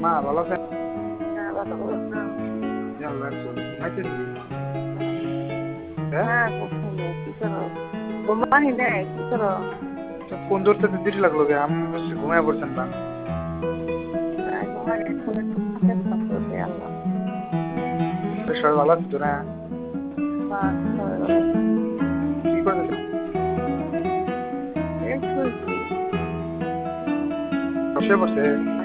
মা ভালো আছেন? হ্যাঁ, ভালো বলছো। জি, আল্লাহর রহমতে ঘুমাইতেছি। হ্যাঁ, হ্যাঁ, খুব সুন্দর। কি করো? ঘুমাহি নাই, কি করো? তো ফোন ধরতে তো দেরি লাগলো কে? আমি বলছি ঘুমায় পড়ছেন না। ঘুমাই এখন একটু কাজের কাজ করতে আল্লাহ। সবাই ভালো আছে তো না? বা সবাই ভালো আছে। কি করতেছেন? এই শুয়েছি। বসে পড়ছে।